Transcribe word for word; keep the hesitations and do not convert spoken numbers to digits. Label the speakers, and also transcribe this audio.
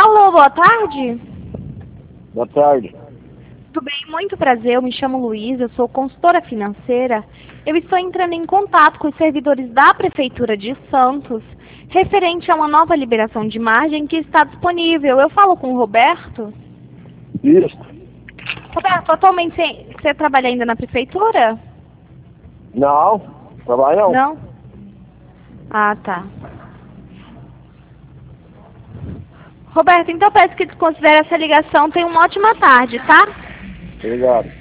Speaker 1: Alô, boa tarde.
Speaker 2: Boa tarde.
Speaker 1: Tudo bem? Muito prazer. Eu me chamo Luísa, eu sou consultora financeira. Eu estou entrando em contato com os servidores da Prefeitura de Santos, referente a uma nova liberação de margem que está disponível. Eu falo com o Roberto?
Speaker 2: Isso.
Speaker 1: Roberto, atualmente você, você trabalha ainda na Prefeitura?
Speaker 2: Não, trabalho não.
Speaker 1: Não? Ah, tá. Roberto, então peço que desconsidere essa ligação. Tenha uma ótima tarde, tá?
Speaker 2: Obrigado.